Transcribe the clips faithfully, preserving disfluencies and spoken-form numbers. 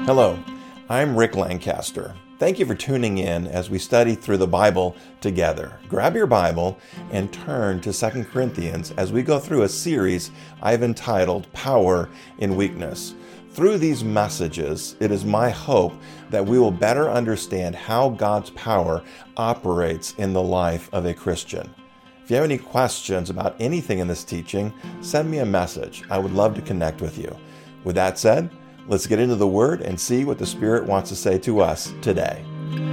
Hello, I'm Rick Lancaster. Thank you for tuning in as we study through the Bible together. Grab your Bible and turn to Second Corinthians as we go through a series I've entitled Power in Weakness. Through these messages, it is my hope that we will better understand how God's power operates in the life of a Christian. If you have any questions about anything in this teaching, send me a message. I would love to connect with you. With that said, let's get into the Word and see what the Spirit wants to say to us today.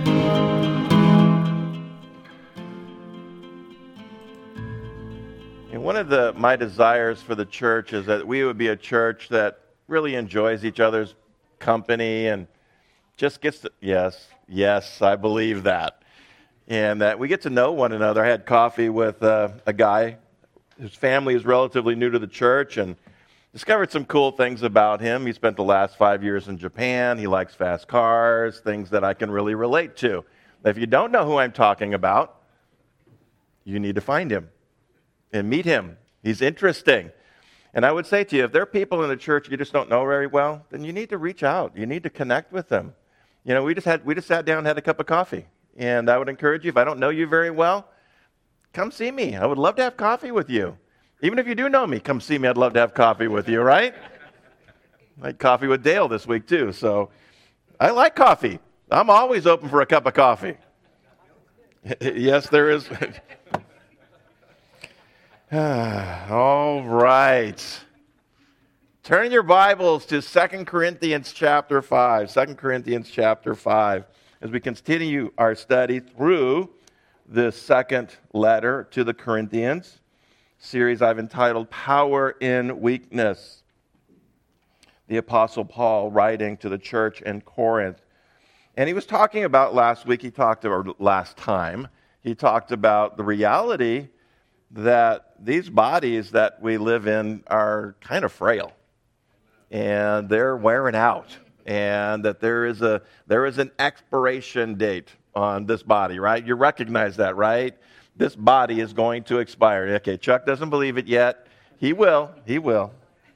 And one of the my desires for the church is that we would be a church that really enjoys each other's company and just gets to, yes, yes, I believe that. And that we get to know one another. I had coffee with uh, a guy whose family is relatively new to the church and discovered some cool things about him. He spent the last five years in Japan. He likes fast cars, things that I can really relate to. If you don't know who I'm talking about, you need to find him and meet him. He's interesting. And I would say to you, if there are people in the church you just don't know very well, then you need to reach out. You need to connect with them. You know, we just had we just sat down and had a cup of coffee. And I would encourage you, if I don't know you very well, come see me. I would love to have coffee with you. Even if you do know me, come see me. I'd love to have coffee with you, right? I had coffee with Dale this week, too. So I like coffee. I'm always open for a cup of coffee. Yes, there is. All right. Turn your Bibles to Second Corinthians chapter five. Second Corinthians chapter five. As we continue our study through the second letter to the Corinthians, series I've entitled Power in Weakness. The Apostle Paul writing to the church in Corinth. And he was talking about last week, he talked about last time, he talked about the reality that these bodies that we live in are kind of frail. And they're wearing out. And that there is a there is an expiration date on this body, right? You recognize that, right? This body is going to expire. Okay, Chuck doesn't believe it yet. He will. He will.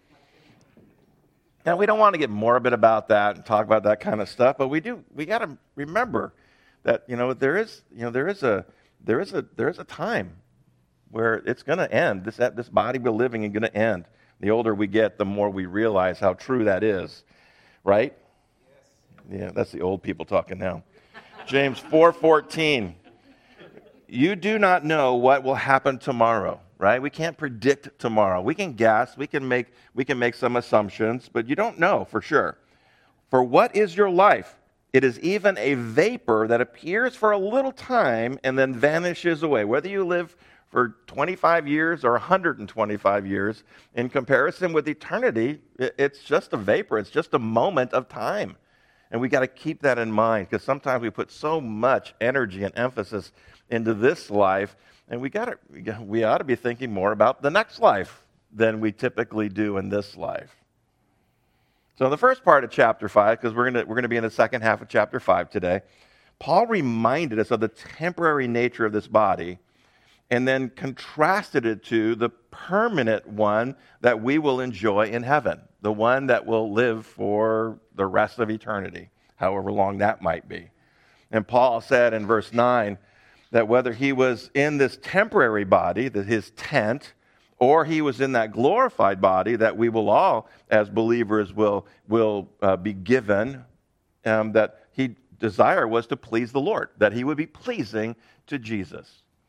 Now, we don't want to get morbid about that and talk about that kind of stuff, but we do. We got to remember that, you know, there is, you know, there is a there is a there is a time where it's going to end. This this body we're living is going to end. The older we get, the more we realize how true that is, right? Yes. Yeah, that's the old people talking now. James four fourteen. You do not know what will happen tomorrow, right? We can't predict tomorrow. We can guess, we can make we can make some assumptions, but you don't know for sure. For what is your life? It is even a vapor that appears for a little time and then vanishes away. Whether you live for twenty-five years or one hundred twenty-five years, in comparison with eternity, it's just a vapor. It's just a moment of time. And we got to keep that in mind because sometimes we put so much energy and emphasis into this life, and we got to we ought to be thinking more about the next life than we typically do in this life. So in the first part of chapter five, because we're going we're going to be in the second half of chapter five today, Paul reminded us of the temporary nature of this body and then contrasted it to the permanent one that we will enjoy in heaven, the one that will live for the rest of eternity, however long that might be. And Paul said in verse nine, that whether he was in this temporary body, that his tent, or he was in that glorified body that we will all, as believers, will, will uh, be given, um, that he desire was to please the Lord, that he would be pleasing to Jesus.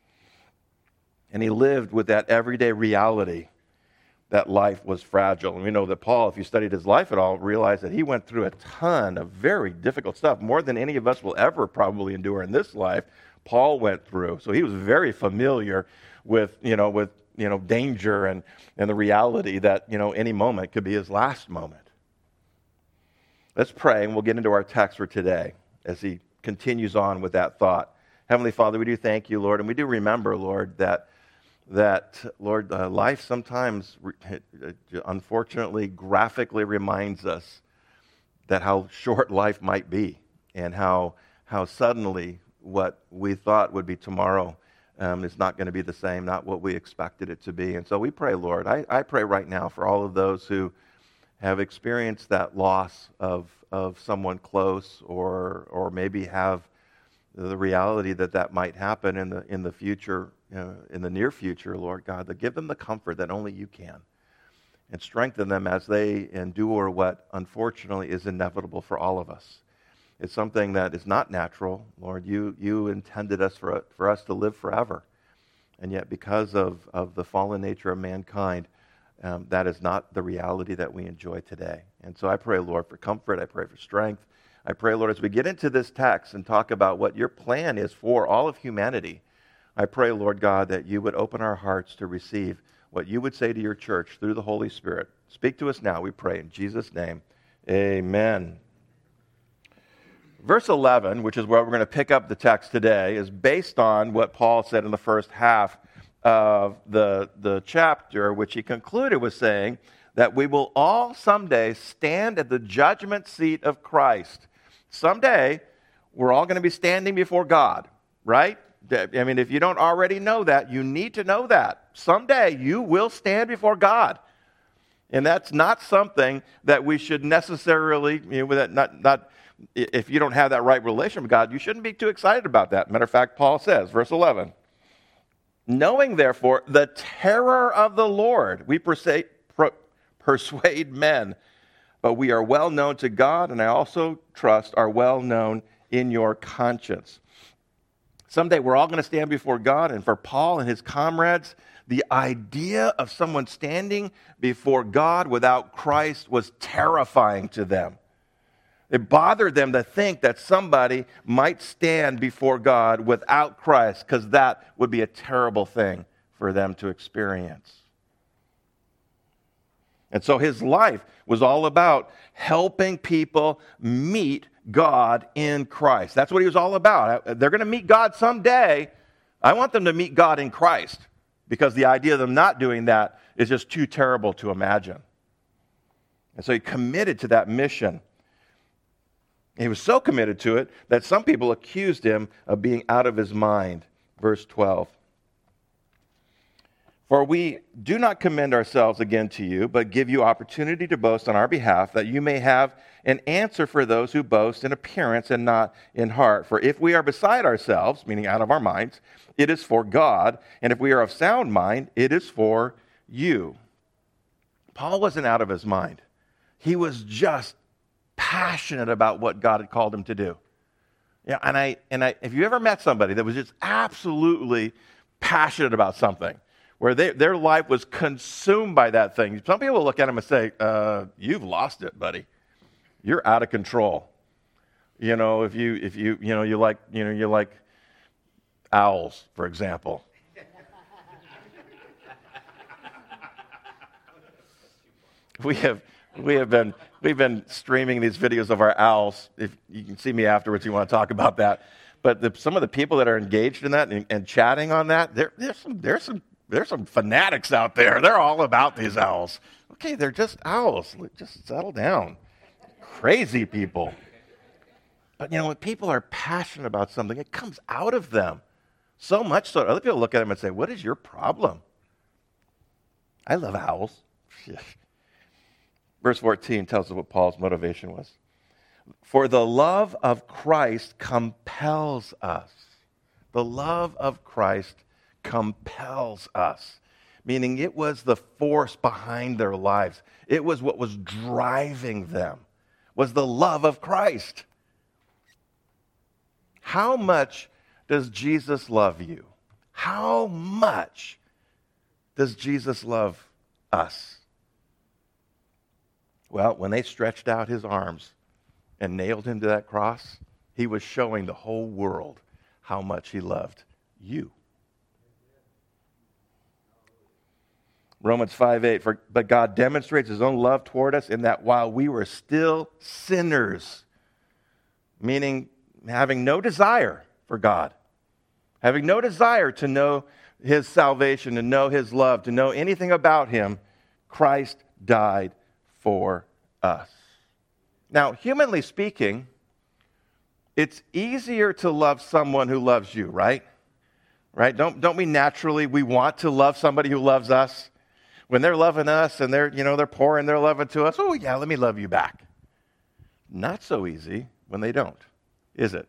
And he lived with that everyday reality that life was fragile. And we know that Paul, if you studied his life at all, realized that he went through a ton of very difficult stuff, more than any of us will ever probably endure in this life. Paul went through. So he was very familiar with, you know, with, you know, danger and, and the reality that, you know, any moment could be his last moment. Let's pray, and we'll get into our text for today as he continues on with that thought. Heavenly Father, we do thank you, Lord, and we do remember, Lord, that, that Lord, uh, life sometimes, unfortunately, graphically reminds us that how short life might be and how how suddenly what we thought would be tomorrow um, is not going to be the same, not what we expected it to be. And so we pray, Lord, I, I pray right now for all of those who have experienced that loss of, of someone close, or or maybe have the reality that that might happen in the in the future, uh, in the near future, Lord God, that give them the comfort that only you can, and strengthen them as they endure what unfortunately is inevitable for all of us. It's something that is not natural, Lord. You you intended us for for us to live forever, and yet because of, of the fallen nature of mankind, um, that is not the reality that we enjoy today. And so I pray, Lord, for comfort. I pray for strength. I pray, Lord, as we get into this text and talk about what your plan is for all of humanity, I pray, Lord God, that you would open our hearts to receive what you would say to your church through the Holy Spirit. Speak to us now, we pray, in Jesus' name. Amen. Verse eleven, which is where we're going to pick up the text today, is based on what Paul said in the first half of the, the chapter, which he concluded with saying that we will all someday stand at the judgment seat of Christ. Someday, we're all going to be standing before God, right? I mean, if you don't already know that, you need to know that. Someday, you will stand before God. And that's not something that we should necessarily, you know, not, not, if you don't have that right relation with God, you shouldn't be too excited about that. Matter of fact, Paul says, verse eleven, knowing, therefore, the terror of the Lord, we persuade, persuade men, but we are well known to God, and I also trust are well known in your conscience. Someday we're all going to stand before God, and for Paul and his comrades, the idea of someone standing before God without Christ was terrifying to them. It bothered them to think that somebody might stand before God without Christ, because that would be a terrible thing for them to experience. And so his life was all about helping people meet God in Christ. That's what he was all about. They're going to meet God someday. I want them to meet God in Christ, because the idea of them not doing that is just too terrible to imagine. And so he committed to that mission. He was so committed to it that some people accused him of being out of his mind. Verse twelve. For we do not commend ourselves again to you, but give you opportunity to boast on our behalf, that you may have an answer for those who boast in appearance and not in heart. For if we are beside ourselves, meaning out of our minds, it is for God, and if we are of sound mind, it is for you. Paul wasn't out of his mind. He was just passionate about what God had called him to do. Yeah, and I and I if you ever met somebody that was just absolutely passionate about something, where they, their life was consumed by that thing, some people will look at him and say, uh, you've lost it, buddy. You're out of control. You know, if you if you you know you like you know you like owls, for example. we have we have been we've been streaming these videos of our owls. If you can see me afterwards, you want to talk about that. But the, some of the people that are engaged in that and, and chatting on that, there, there's some there's some there's some fanatics out there. They're all about these owls. Okay, they're just owls. Just settle down. Crazy people. But you know, when people are passionate about something, it comes out of them. So much so, other people look at them and say, what is your problem? I love owls. Verse fourteen tells us what Paul's motivation was. For the love of Christ compels us. The love of Christ compels us. Meaning it was the force behind their lives. It was what was driving them. Was the love of Christ. How much does Jesus love you? How much does Jesus love us? Well, when they stretched out his arms and nailed him to that cross, he was showing the whole world how much he loved you. Romans five eight, for, but God demonstrates his own love toward us in that while we were still sinners, meaning having no desire for God, having no desire to know his salvation, to know his love, to know anything about him, Christ died for us. Now, humanly speaking, it's easier to love someone who loves you, right? Right? Don't, don't we naturally, we want to love somebody who loves us? when they're loving us and they're, you know, they're pouring their love into us, oh yeah, let me love you back. Not so easy when they don't, is it?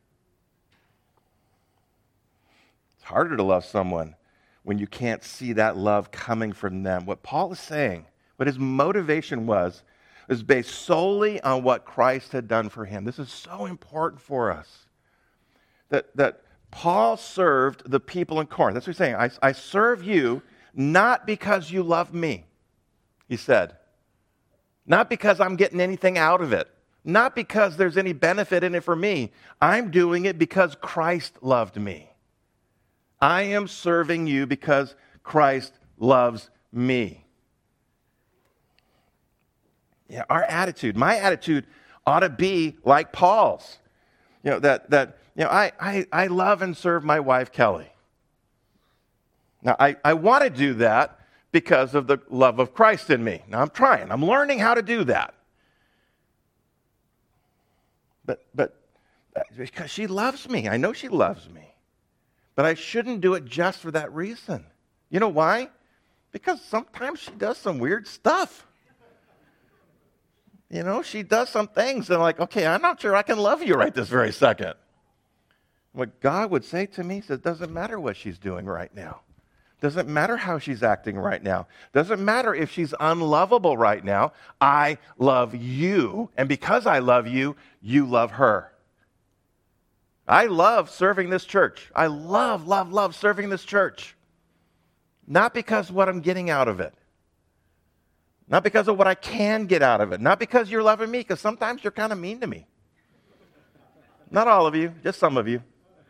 It's harder to love someone when you can't see that love coming from them. What Paul is saying, what his motivation was, is based solely on what Christ had done for him. This is so important for us. That, that Paul served the people in Corinth. That's what he's saying. I, I serve you not because you love me, he said. Not because I'm getting anything out of it. Not because there's any benefit in it for me. I'm doing it because Christ loved me. I am serving you because Christ loves me. Yeah, our attitude, my attitude ought to be like Paul's. You know, that, that you know, I, I, I love and serve my wife, Kelly. Now, I, I want to do that because of the love of Christ in me. Now, I'm trying. I'm learning how to do that. But, but because she loves me. I know she loves me. But I shouldn't do it just for that reason. You know why? Because sometimes she does some weird stuff. You know, she does some things and I'm like, okay, I'm not sure I can love you right this very second. What God would say to me, he says, doesn't matter what she's doing right now. Doesn't matter how she's acting right now. Doesn't matter if she's unlovable right now. I love you. And because I love you, you love her. I love serving this church. I love, love, love serving this church. Not because of what I'm getting out of it. Not because of what I can get out of it. Not because you're loving me, because sometimes you're kind of mean to me. Not all of you, just some of you.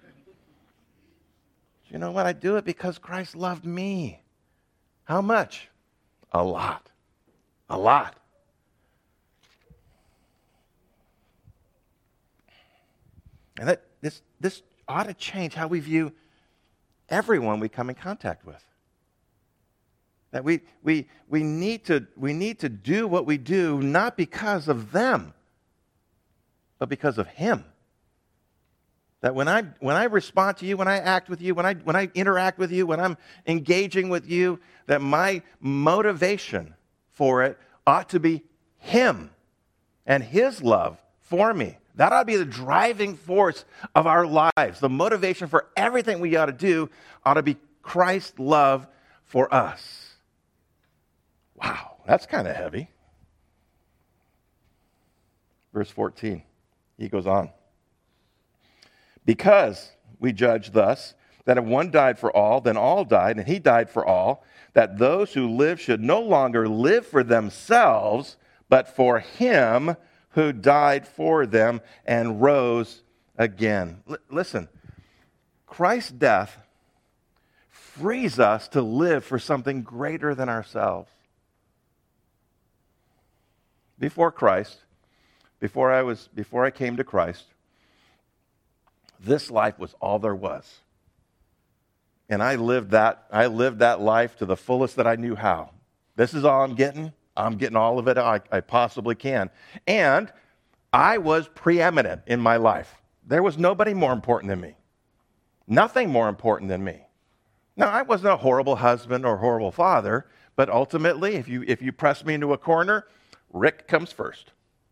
You know what? I do it because Christ loved me. How much? A lot. A lot. And that this this ought to change how we view everyone we come in contact with. That we we we need to we need to do what we do not because of them, but because of Him. That when I when I respond to you, when I act with you, when I when I interact with you, when I'm engaging with you, that my motivation for it ought to be Him and His love for me. That ought to be the driving force of our lives. The motivation for everything we ought to do ought to be Christ's love for us. Wow, that's kind of heavy. Verse fourteen, he goes on. Because we judge thus, that if one died for all, then all died, and he died for all, that those who live should no longer live for themselves, but for him who died for them and rose again. L- listen, Christ's death frees us to live for something greater than ourselves. Before Christ, before I was, before I came to Christ, this life was all there was. And I lived that, I lived that life to the fullest that I knew how. This is all I'm getting. I'm getting all of it I, I possibly can. And I was preeminent in my life. There was nobody more important than me. Nothing more important than me. Now, I wasn't a horrible husband or horrible father, but ultimately, if you if you press me into a corner, Rick comes first.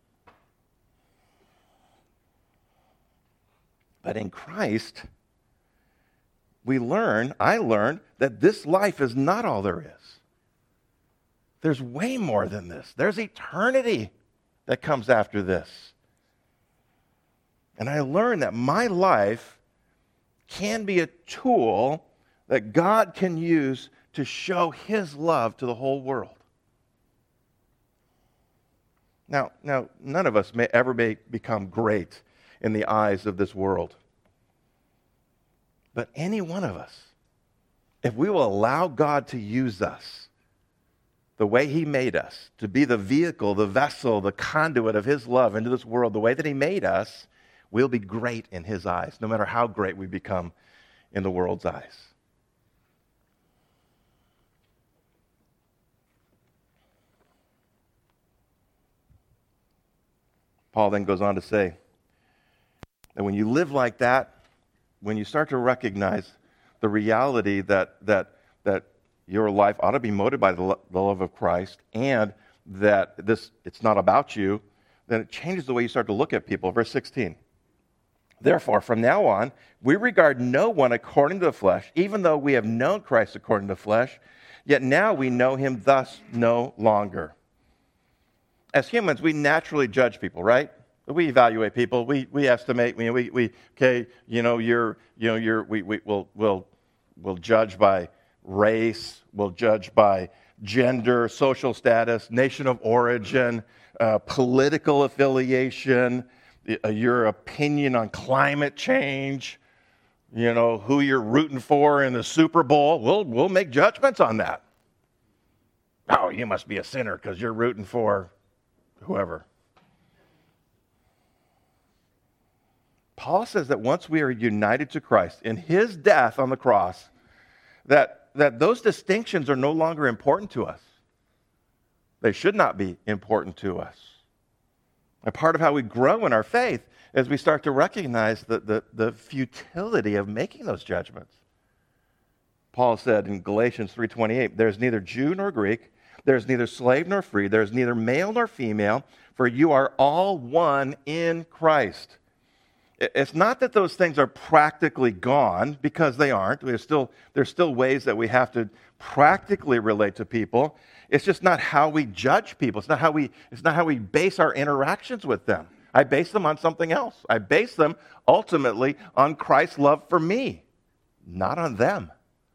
But in Christ, we learn, I learned, that this life is not all there is. There's way more than this. There's eternity that comes after this. And I learned that my life can be a tool that God can use to show His love to the whole world. Now, now none of us may ever may become great in the eyes of this world. But any one of us, if we will allow God to use us the way He made us, to be the vehicle, the vessel, the conduit of His love into this world, the way that He made us, we'll be great in His eyes, no matter how great we become in the world's eyes. Paul then goes on to say that when you live like that, when you start to recognize the reality that that that your life ought to be motivated by the, lo- the love of Christ, and that this it's not about you, then it changes the way you start to look at people. Verse sixteen. Therefore, from now on, we regard no one according to the flesh, even though we have known Christ according to the flesh, yet now we know him thus no longer. As humans, we naturally judge people, right? We evaluate people. We we estimate. We we, we okay. You know, you're you know you're we we will will will judge by race. We'll judge by gender, social status, nation of origin, uh, political affiliation, uh, your opinion on climate change. You know, who you're rooting for in the Super Bowl. We'll we'll make judgments on that. Oh, you must be a sinner because you're rooting for whoever. Paul says that once we are united to Christ in his death on the cross, that, that those distinctions are no longer important to us. They should not be important to us. A part of how we grow in our faith is we start to recognize the, the, the futility of making those judgments. Paul said in Galatians three twenty-eight, there's neither Jew nor Greek, there's neither slave nor free, there's neither male nor female, for you are all one in Christ. It's not that those things are practically gone, because they aren't. There's still, there's still ways that we have to practically relate to people. It's just not how we judge people. It's not how we, it's not how we base our interactions with them. I base them on something else. I base them ultimately on Christ's love for me, not on them.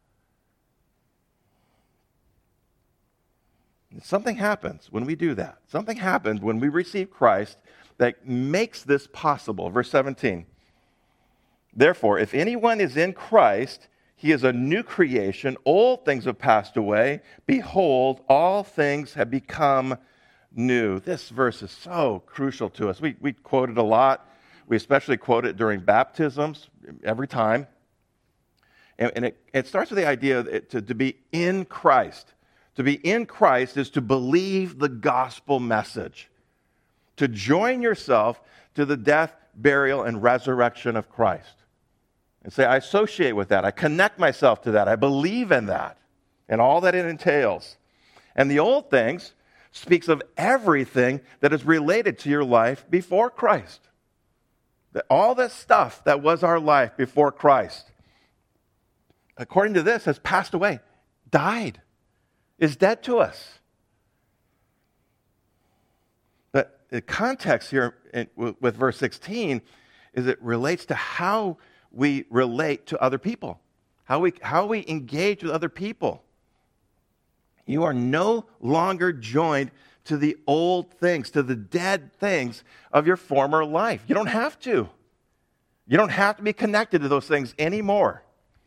Something happens when we do that. Something happens when we receive Christ that makes this possible. Verse seventeen. Therefore, if anyone is in Christ, he is a new creation. Old things have passed away. Behold, all things have become new. This verse is so crucial to us. We, we quote it a lot. We especially quote it during baptisms every time. And, and it, it starts with the idea that to, to be in Christ. To be in Christ is to believe the gospel message. To join yourself to the death, burial, and resurrection of Christ. And say, I associate with that. I connect myself to that. I believe in that and all that it entails. And the old things speaks of everything that is related to your life before Christ. That all this stuff that was our life before Christ, according to this, has passed away, died, is dead to us. But the context here in, with verse sixteen is it relates to how we relate to other people, how we, how we engage with other people. You are no longer joined to the old things, to the dead things of your former life. You don't have to. You don't have to be connected to those things anymore.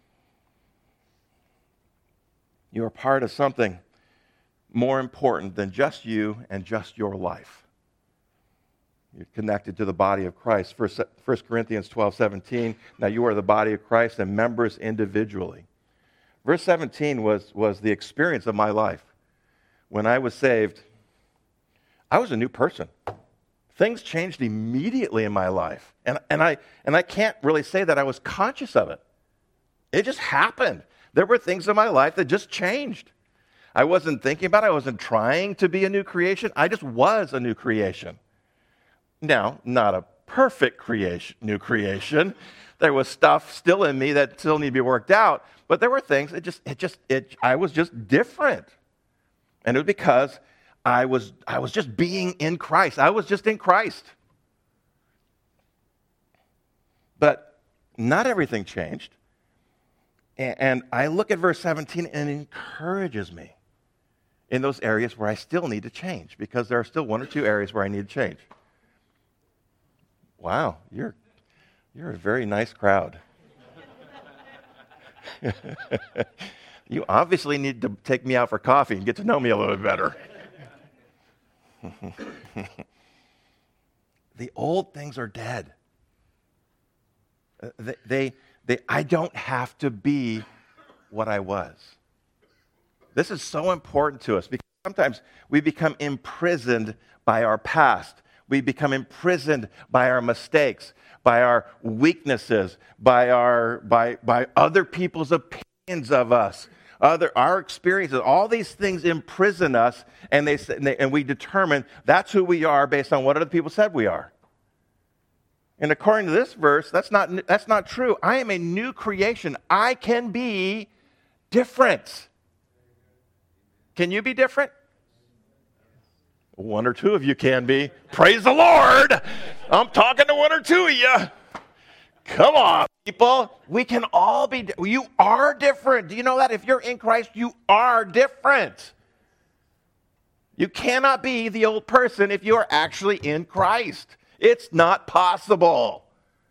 You are part of something more important than just you and just your life. You're connected to the body of Christ. First Corinthians twelve seventeen, now you are the body of Christ and members individually. Verse seventeen was, was the experience of my life. When I was saved, I was a new person. Things changed immediately in my life. And, and, I, and I can't really say that I was conscious of it. It just happened. There were things in my life that just changed. I wasn't thinking about it. I wasn't trying to be a new creation. I just was a new creation. Now, not a perfect creation, new creation. There was stuff still in me that still needed to be worked out, but there were things, it just, it just, it, I was just different. And it was because I was, I was just being in Christ. I was just in Christ. But not everything changed. And, and I look at verse seventeen and it encourages me in those areas where I still need to change, because there are still one or two areas where I need to change. Wow, you're you're a very nice crowd. You obviously need to take me out for coffee and get to know me a little bit better. The old things are dead. Uh, they, they, they, I don't have to be what I was. This is so important to us because sometimes we become imprisoned by our past. We become imprisoned by our mistakes, by our weaknesses, by our by by other people's opinions of us, other our experiences, all these things imprison us, and they, and they and we determine that's who we are based on what other people said we are. And according to this verse, that's not that's not true. I am a new creation. I can be different. Can you be different? One or two of you can be. Praise the Lord. I'm talking to one or two of you. Come on, people. We can all be. You are different. Do you know that? If you're in Christ, you are different. You cannot be the old person if you are actually in Christ. It's not possible.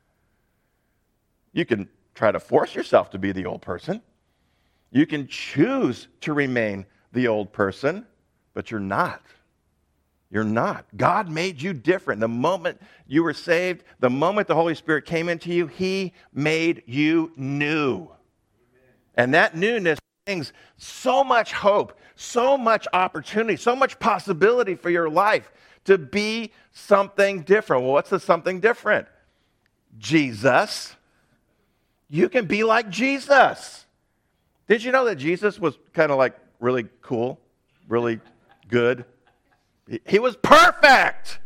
You can try to force yourself to be the old person. You can choose to remain the old person, but you're not. You're not. God made you different. The moment you were saved, the moment the Holy Spirit came into you, He made you new. And that newness brings so much hope, so much opportunity, so much possibility for your life to be something different. Well, what's the something different? Jesus. You can be like Jesus. Did you know that Jesus was kind of like really cool, really good? He was perfect.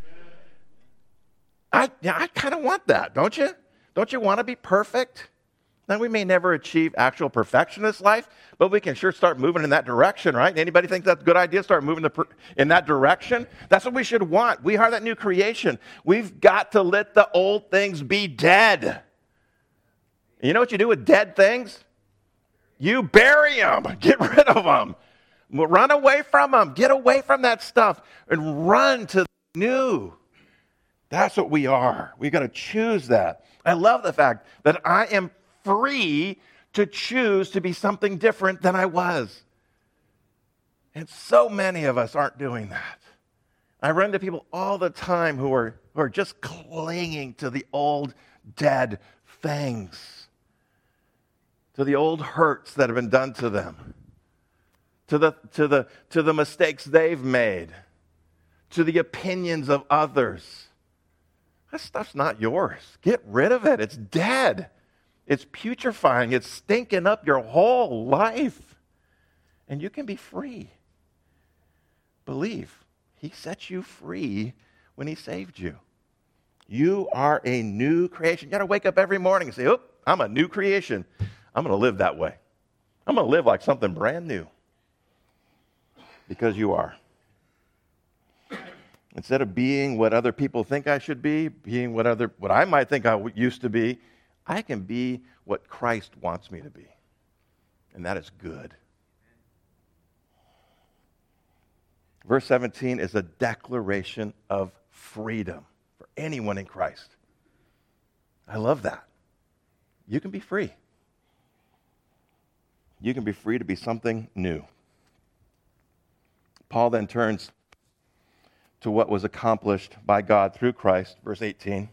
I, I kind of want that, don't you? Don't you want to be perfect? Now, we may never achieve actual perfection in this life, but we can sure start moving in that direction, right? Anybody think that's a good idea, start moving the, in that direction? That's what we should want. We are that new creation. We've got to let the old things be dead. You know what you do with dead things? You bury them. Get rid of them. Run away from them. Get away from that stuff and run to the new. That's what we are. We've got to choose that. I love the fact that I am free to choose to be something different than I was. And so many of us aren't doing that. I run into people all the time who are, who are just clinging to the old dead things, to the old hurts that have been done to them. To the, to, the, to the mistakes they've made, to the opinions of others. That stuff's not yours. Get rid of it. It's dead. It's putrefying. It's stinking up your whole life. And you can be free. Believe. He set you free when He saved you. You are a new creation. You got to wake up every morning and say, oh, I'm a new creation. I'm going to live that way. I'm going to live like something brand new. Because you are. Instead of being what other people think I should be, being what other what I might think I used to be, I can be what Christ wants me to be. And that is good. Verse seventeen is a declaration of freedom for anyone in Christ. I love that. You can be free. You can be free to be something new. Paul then turns to what was accomplished by God through Christ, verse eighteen.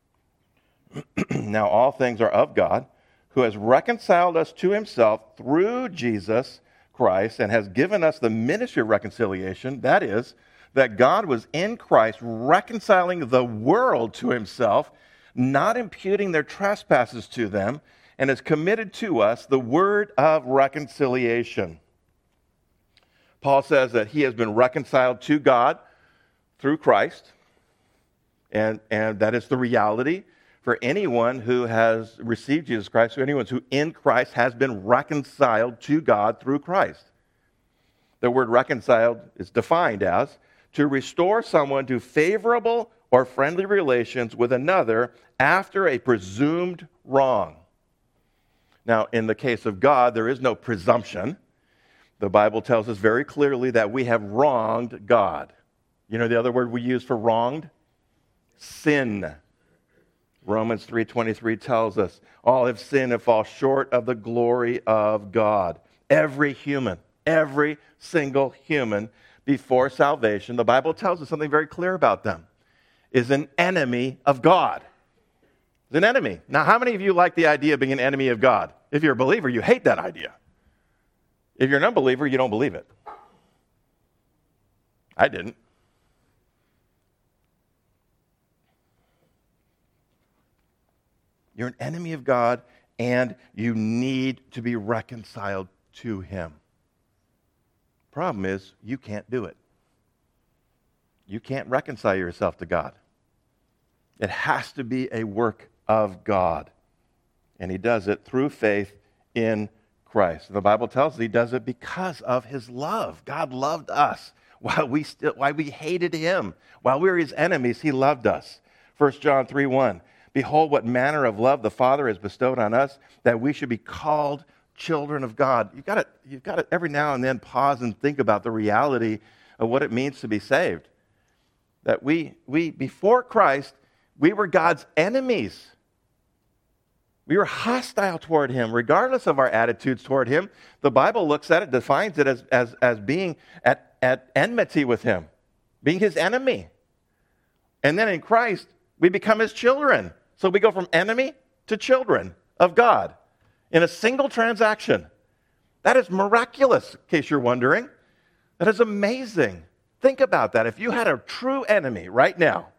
Now all things are of God, who has reconciled us to Himself through Jesus Christ and has given us the ministry of reconciliation. That is, that God was in Christ reconciling the world to Himself, not imputing their trespasses to them, and has committed to us the word of reconciliation. Paul says that he has been reconciled to God through Christ, and, and that is the reality for anyone who has received Jesus Christ, for anyone who in Christ has been reconciled to God through Christ. The word reconciled is defined as to restore someone to favorable or friendly relations with another after a presumed wrong. Now, in the case of God, there is no presumption. The Bible tells us very clearly that we have wronged God. You know the other word we use for wronged? Sin. Romans three twenty-three tells us, all have sinned and fall short of the glory of God. Every human, every single human before salvation, the Bible tells us something very clear about them, is an enemy of God. Is an enemy. Now, how many of you like the idea of being an enemy of God? If you're a believer, you hate that idea. If you're an unbeliever, you don't believe it. I didn't. You're an enemy of God, and you need to be reconciled to him. Problem is, you can't do it. You can't reconcile yourself to God. It has to be a work of God. And he does it through faith in Christ. The Bible tells us he does it because of his love. God loved us while we still, while we hated him. While we were his enemies, he loved us. First John three one. Behold, what manner of love the Father has bestowed on us, that we should be called children of God. You've got to, you've got to every now and then pause and think about the reality of what it means to be saved. That we, we before Christ, we were God's enemies. We were hostile toward him, regardless of our attitudes toward him. The Bible looks at it, defines it as, as, as being at, at enmity with him, being his enemy. And then in Christ, we become his children. So we go from enemy to children of God in a single transaction. That is miraculous, in case you're wondering. That is amazing. Think about that. If you had a true enemy right now,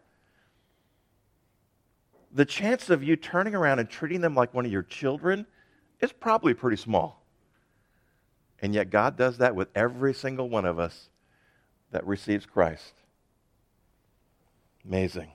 the chance of you turning around and treating them like one of your children is probably pretty small. And yet God does that with every single one of us that receives Christ. Amazing.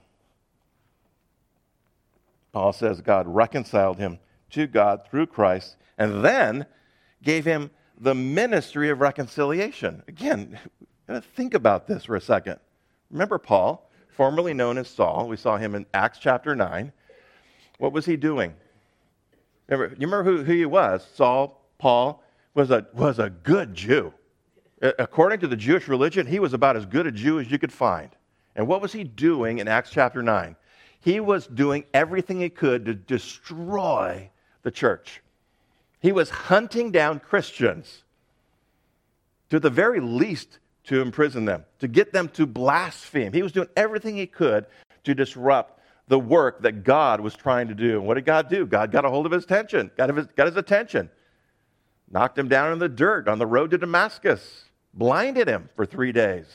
Paul says God reconciled him to God through Christ and then gave him the ministry of reconciliation. Again, think about this for a second. Remember Paul, formerly known as Saul. We saw him in Acts chapter nine. What was he doing? Remember, you remember who, who he was? Saul, Paul, was a, was a good Jew. According to the Jewish religion, he was about as good a Jew as you could find. And what was he doing in Acts chapter nine? He was doing everything he could to destroy the church. He was hunting down Christians, to the very least to imprison them, to get them to blaspheme. He was doing everything he could to disrupt the work that God was trying to do. And what did God do? God got a hold of his attention, got his, got his attention, knocked him down in the dirt on the road to Damascus, blinded him for three days.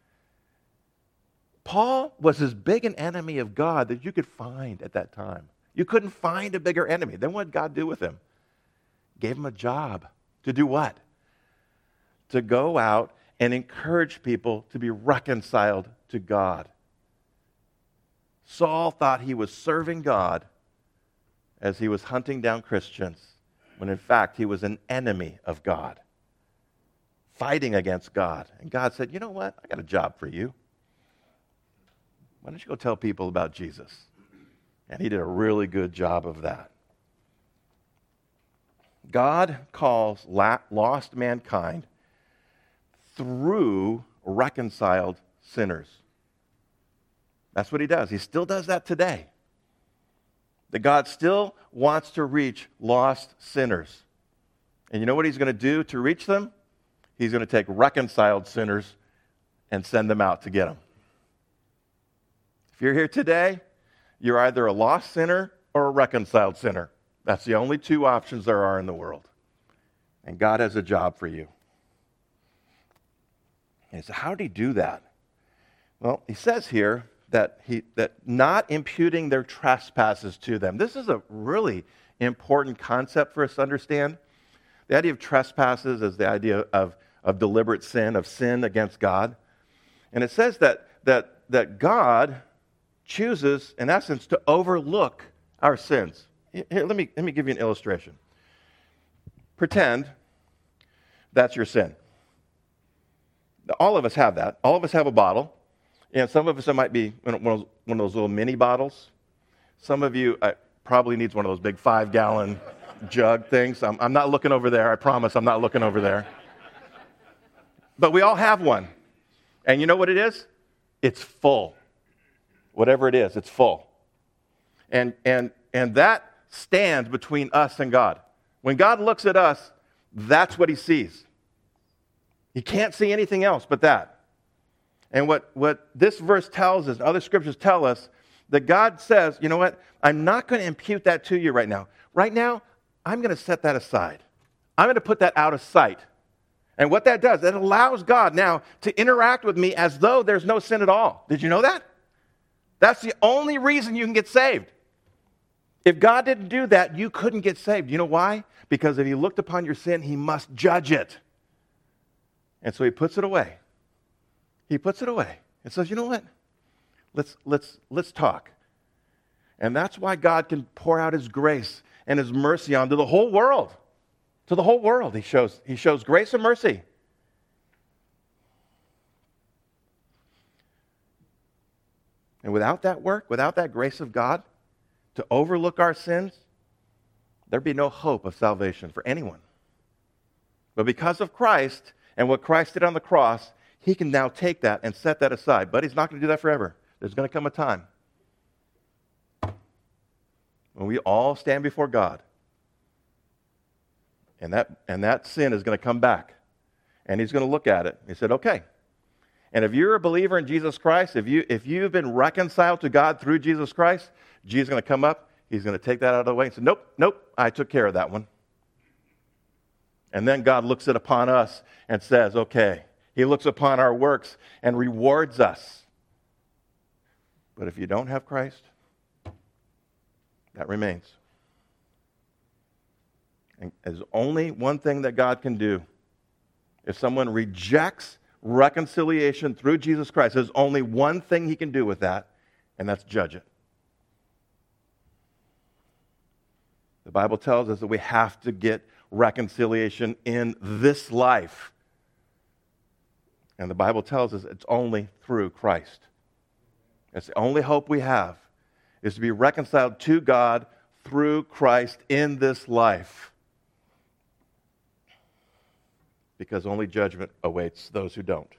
Paul was as big an enemy of God that you could find at that time. You couldn't find a bigger enemy. Then what did God do with him? Gave him a job. To do what? To go out and encourage people to be reconciled to God. Saul thought he was serving God as he was hunting down Christians, when in fact he was an enemy of God, fighting against God. And God said, you know what? I got a job for you. Why don't you go tell people about Jesus? And he did a really good job of that. God calls lost mankind through reconciled sinners. That's what he does. He still does that today. That God still wants to reach lost sinners. And you know what he's going to do to reach them? He's going to take reconciled sinners and send them out to get them. If you're here today, you're either a lost sinner or a reconciled sinner. That's the only two options there are in the world. And God has a job for you. And so how did he do that? Well, he says here that he that not imputing their trespasses to them. This is a really important concept for us to understand. The idea of trespasses is the idea of, of deliberate sin, of sin against God. And it says that that that God chooses, in essence, to overlook our sins. Here, let me, let me give you an illustration. Pretend that's your sin. All of us have that. All of us have a bottle. And some of us, it might be one of those, one of those little mini bottles. Some of you uh, probably needs one of those big five-gallon jug things. I'm, I'm not looking over there. I promise I'm not looking over there. But we all have one. And you know what it is? It's full. Whatever it is, it's full. And, and, and that stands between us and God. When God looks at us, that's what he sees. He can't see anything else but that. And what, what this verse tells us, other scriptures tell us, that God says, you know what, I'm not going to impute that to you right now. Right now, I'm going to set that aside. I'm going to put that out of sight. And what that does, it allows God now to interact with me as though there's no sin at all. Did you know that? That's the only reason you can get saved. If God didn't do that, you couldn't get saved. You know why? Because if he looked upon your sin, he must judge it. And so he puts it away. He puts it away and says, you know what? Let's, let's, let's talk. And that's why God can pour out his grace and his mercy onto the whole world. To the whole world, he shows, he shows grace and mercy. And without that work, without that grace of God to overlook our sins, there'd be no hope of salvation for anyone. But because of Christ and what Christ did on the cross, he can now take that and set that aside. But he's not going to do that forever. There's going to come a time when we all stand before God. And that, and that sin is going to come back. And he's going to look at it. He said, okay. And if you're a believer in Jesus Christ, if, you, if you've been reconciled to God through Jesus Christ, Jesus is going to come up. He's going to take that out of the way and say, nope, nope, I took care of that one. And then God looks it upon us and says, okay. He looks upon our works and rewards us. But if you don't have Christ, that remains. And there's only one thing that God can do. If someone rejects reconciliation through Jesus Christ, there's only one thing he can do with that, and that's judge it. The Bible tells us that we have to get reconciliation in this life. And the Bible tells us it's only through Christ. It's the only hope we have, is to be reconciled to God through Christ in this life. Because only judgment awaits those who don't.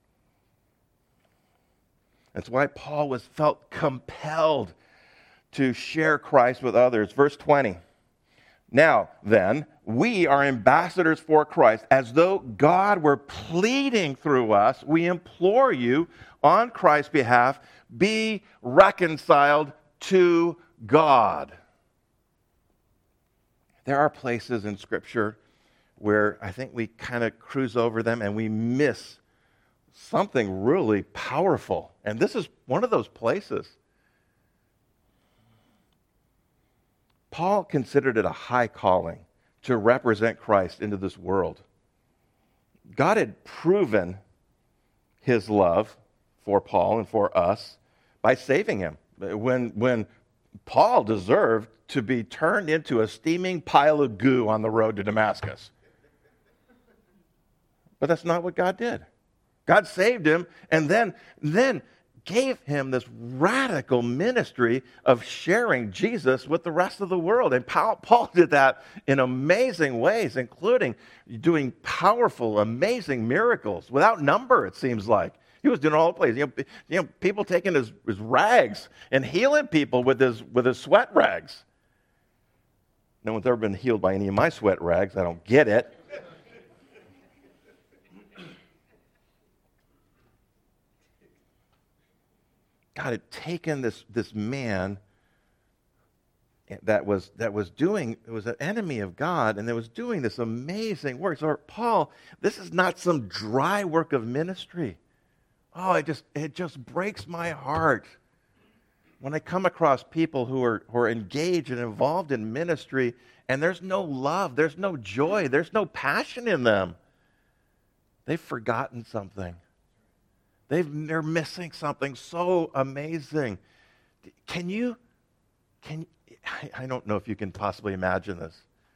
That's why Paul was felt compelled to share Christ with others. Verse twenty. Now, then, we are ambassadors for Christ, as though God were pleading through us. We implore you, on Christ's behalf, be reconciled to God. There are places in Scripture where I think we kind of cruise over them and we miss something really powerful. And this is one of those places. Paul considered it a high calling to represent Christ into this world. God had proven his love for Paul and for us by saving him. When, when Paul deserved to be turned into a steaming pile of goo on the road to Damascus. But that's not what God did. God saved him and then, then gave him this radical ministry of sharing Jesus with the rest of the world. And Paul, Paul did that in amazing ways, including doing powerful, amazing miracles without number, it seems like. He was doing all the places. You know, you know, people taking his, his rags and healing people with his, with his sweat rags. No one's ever been healed by any of my sweat rags. I don't get it. God had taken this, this man that was, that was doing, it was an enemy of God, and that was doing this amazing work. So Paul, this is not some dry work of ministry. Oh, it just, it just breaks my heart when I come across people who are, who are engaged and involved in ministry, and there's no love, there's no joy, there's no passion in them. They've forgotten something. They've, they're missing something so amazing. Can you, can, I, I don't know if you can possibly imagine this.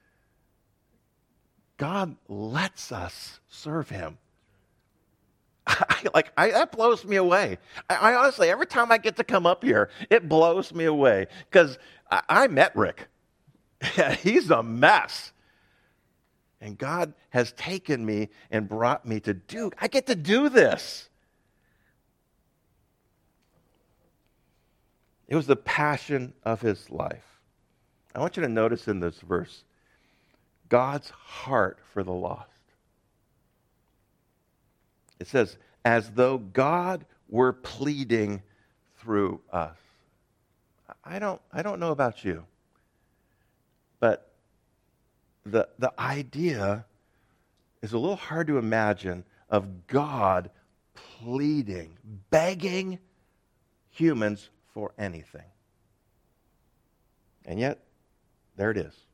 God lets us serve him. I, like I, that blows me away. I, I honestly, every time I get to come up here, it blows me away because I, I met Rick. He's a mess. And God has taken me and brought me to do, I get to do this. It was the passion of his life. I want you to notice in this verse, God's heart for the lost. It says, as though God were pleading through us. I don't, I don't know about you, but the, the idea is a little hard to imagine of God pleading, begging humans for anything. And yet, there it is.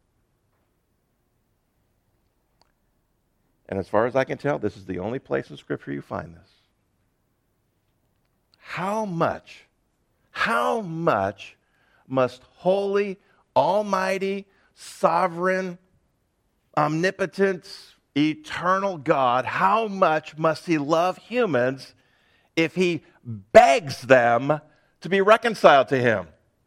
And as far as I can tell, this is the only place in Scripture you find this. How much, how much must holy, almighty, sovereign, omnipotent, eternal God, how much must he love humans if he begs them to be reconciled to him?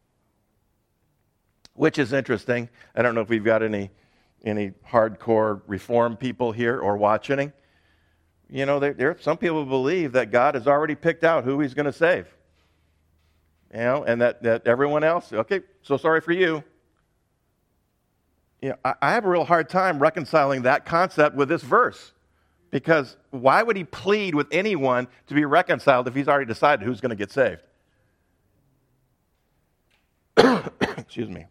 Which is interesting. I don't know if we've got any any hardcore reform people here or watching. You know, there, there are some people who believe that God has already picked out who he's going to save. You know, and that, that everyone else, okay, so sorry for you. You know, I, I have a real hard time reconciling that concept with this verse. Because why would he plead with anyone to be reconciled if he's already decided who's going to get saved? Excuse me.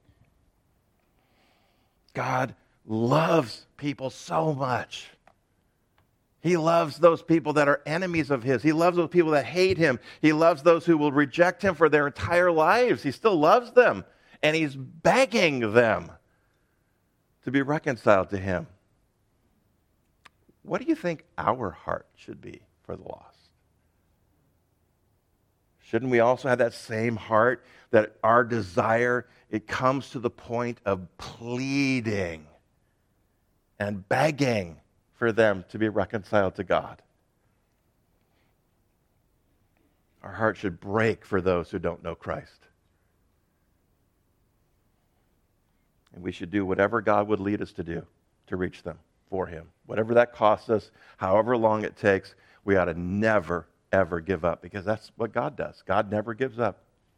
God loves people so much. He loves those people that are enemies of his. He loves those people that hate him. He loves those who will reject him for their entire lives. He still loves them. And he's begging them to be reconciled to him. What do you think our heart should be for the lost? Shouldn't we also have that same heart, that our desire, it comes to the point of pleading and begging for them to be reconciled to God? Our heart should break for those who don't know Christ. And we should do whatever God would lead us to do to reach them for him. Whatever that costs us, however long it takes, we ought to never, ever give up, because that's what God does. God never gives up.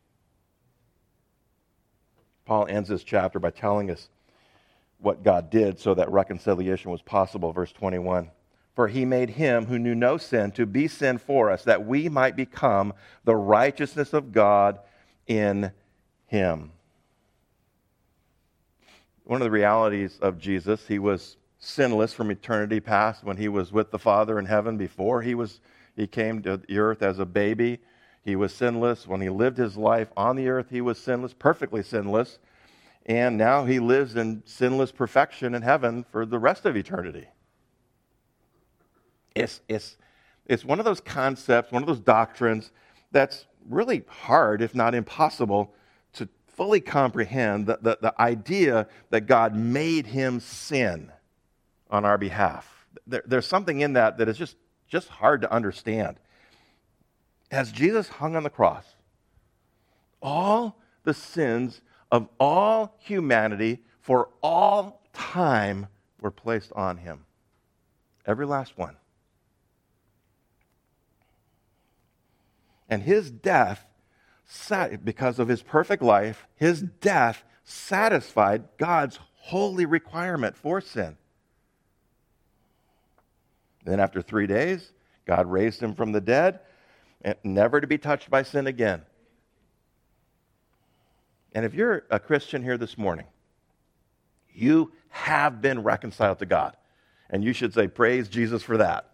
Paul ends this chapter by telling us what God did so that reconciliation was possible. Verse twenty-one, for he made him who knew no sin to be sin for us, that we might become the righteousness of God in him. One of the realities of Jesus, he was sinless from eternity past when he was with the Father in heaven. Before he was, he came to the earth as a baby, he was sinless. When he lived his life on the earth, he was sinless, perfectly sinless. And now he lives in sinless perfection in heaven for the rest of eternity. It's, it's, it's one of those concepts, one of those doctrines that's really hard, if not impossible, to fully comprehend the, the, the idea that God made him sin on our behalf. There, there's something in that that is just, just hard to understand. As Jesus hung on the cross, all the sins of all humanity for all time were placed on him. Every last one. And his death, because of his perfect life, his death satisfied God's holy requirement for sin. Then after three days, God raised him from the dead, and never to be touched by sin again. And if you're a Christian here this morning, you have been reconciled to God. And you should say, praise Jesus for that.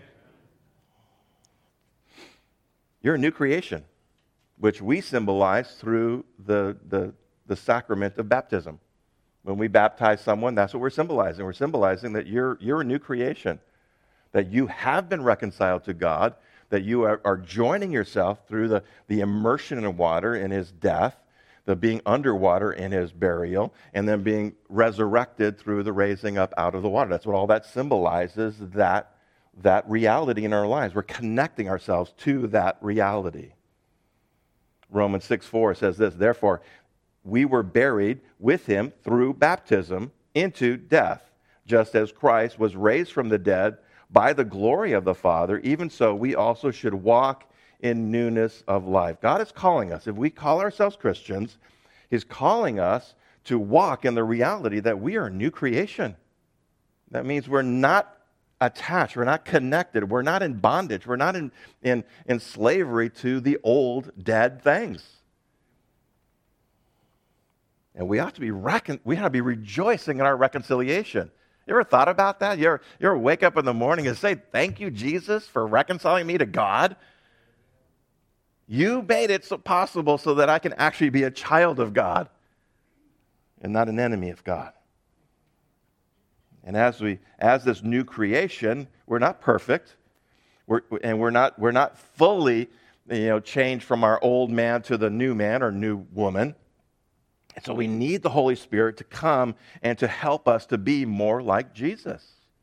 You're a new creation, which we symbolize through the, the, the sacrament of baptism. When we baptize someone, that's what we're symbolizing. We're symbolizing that you're, you're a new creation, that you have been reconciled to God, that you are, are joining yourself through the, the immersion in water in his death, the being underwater in his burial, and then being resurrected through the raising up out of the water. That's what all that symbolizes, that, that reality in our lives. We're connecting ourselves to that reality. Romans six four says this, therefore, we were buried with him through baptism into death, just as Christ was raised from the dead by the glory of the Father, even so we also should walk in newness of life. God is calling us. If we call ourselves Christians, he's calling us to walk in the reality that we are a new creation. That means we're not attached, we're not connected, we're not in bondage, we're not in, in, in slavery to the old dead things. And we ought to be recon- we ought to be rejoicing in our reconciliation. You ever thought about that? You ever, you ever wake up in the morning and say, thank you, Jesus, for reconciling me to God? You made it so possible so that I can actually be a child of God. and not an enemy of God. And as we, as this new creation, we're not perfect, we're, and we're not, we're not fully, you know, changed from our old man to the new man or new woman. And so we need the Holy Spirit to come and to help us to be more like Jesus.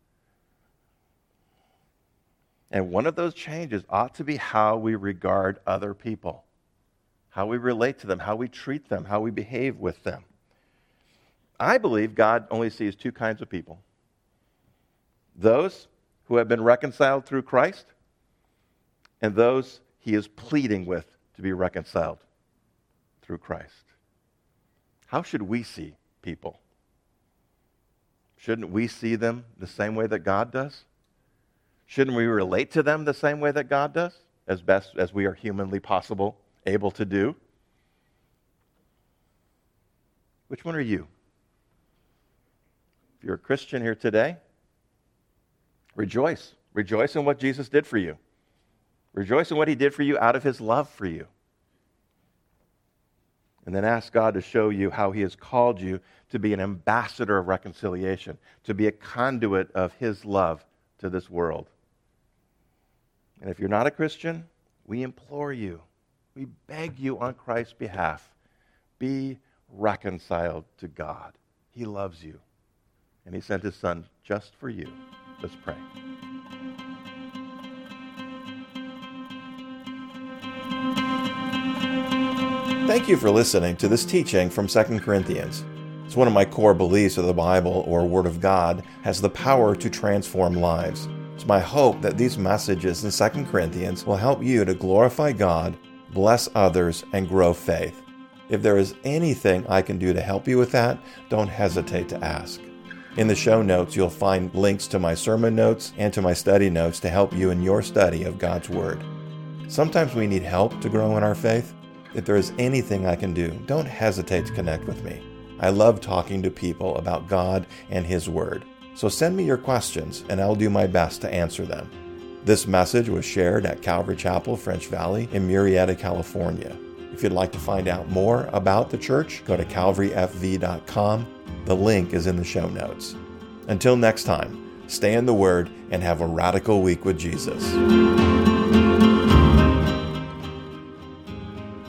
And one of those changes ought to be how we regard other people, how we relate to them, how we treat them, how we behave with them. I believe God only sees two kinds of people. Those who have been reconciled through Christ, and those he is pleading with to be reconciled through Christ. How should we see people? Shouldn't we see them the same way that God does? Shouldn't we relate to them the same way that God does, as best as we are humanly possible, able to do? Which one are you? If you're a Christian here today, rejoice. Rejoice in what Jesus did for you. Rejoice in what he did for you out of his love for you. And then ask God to show you how he has called you to be an ambassador of reconciliation, to be a conduit of his love to this world. And if you're not a Christian, we implore you, we beg you on Christ's behalf, be reconciled to God. He loves you, and he sent his son just for you. Let's pray. Thank you for listening to this teaching from Second Corinthians. It's one of my core beliefs that the Bible, or Word of God, has the power to transform lives. It's my hope that these messages in Second Corinthians will help you to glorify God, bless others, and grow faith. If there is anything I can do to help you with that, don't hesitate to ask. In the show notes, you'll find links to my sermon notes and to my study notes to help you in your study of God's Word. Sometimes we need help to grow in our faith. If there is anything I can do, don't hesitate to connect with me. I love talking to people about God and His Word. So send me your questions, and I'll do my best to answer them. This message was shared at Calvary Chapel, French Valley in Murrieta, California. If you'd like to find out more about the church, go to calvary f v dot com. The link is in the show notes. Until next time, stay in the Word and have a radical week with Jesus.